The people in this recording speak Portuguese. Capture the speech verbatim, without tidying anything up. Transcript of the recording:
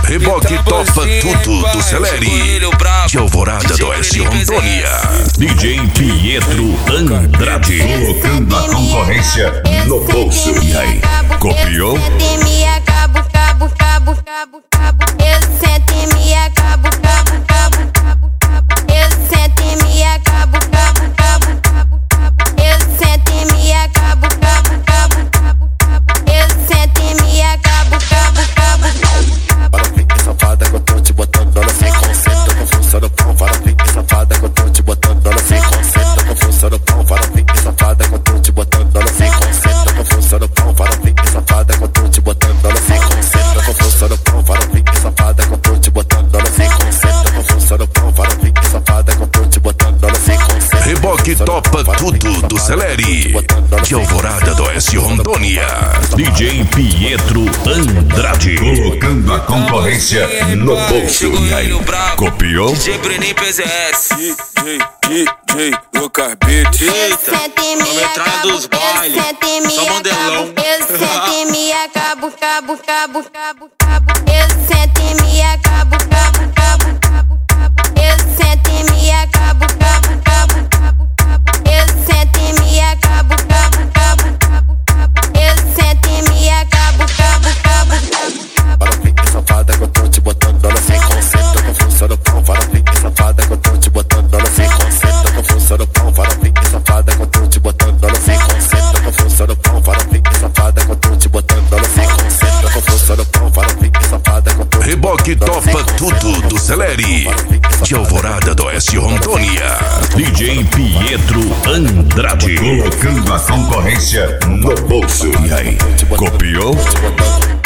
Reboque topa tudo do Celeri. De Alvorada do Oeste, Rondônia. D J Pietro Andrade. Colocando a concorrência no bolso. E aí, copiou? Cabo, cabo, cabo, cabo, cabo. Eu sento em minha cabo, cabo, cabo, cabo, cabo. Eu sento em minha cabo, cabo, cabo, cabo, cabo. Eu sento em minha cabo, cabo, cabo, cabo, cabo. Eu sento em minha cabo, cabo, cabo, cabo. Para vir safada que eu tô te botando ela sem conceito com força no pão. Para vir safada que eu tô te botando ela sem conceito com força no pão. Para vir safada que eu tô te botando ela sem conceito com força no pão. Para vir safada que eu tô te botando ela sem conceito com força no pão. Para vir safada que eu tô te botando ela sem conceito com força no pão. Para vir safada que eu tô te botando ela sem conceito. Reboque topa tudo do Celeri. De Alvorada do Oeste, Rondônia. D J Pietro Andrade. Colocando a concorrência no bolso. E aí, copiou? D J Brenin P Z S. D J, D J, Lucas Beat. Eita, vamos entrar dos bailes. Só modelão. Eu sento em minha cabo, cabo, cabo, cabo, cabo. Eu sento em minha cabo, cabo, cabo, cabo, cabo. Eu sento em minha cabo, cabo, cabo, cabo, cabo. Eu sento em minha cabo, cabo, cabo, cabo, cabo. Eu sento em minha cabo, cabo, cabo, cabo. Para vir safada que eu tô te botando ela sem conceito com força no pão. Para vir safada que eu tô te botando ela sem conceito com força no pão. Para vir safada que eu tô te botando ela sem conceito com força no pão. Para vir safada que eu tô te botando ela sem conceito com força no pão. Para vir safada que eu tô Reboque topa tudo do Celeri. De Alvorada do Oeste, Rondônia. D J Pietro Andrade. Colocando a concorrência no bolso. E aí, copiou?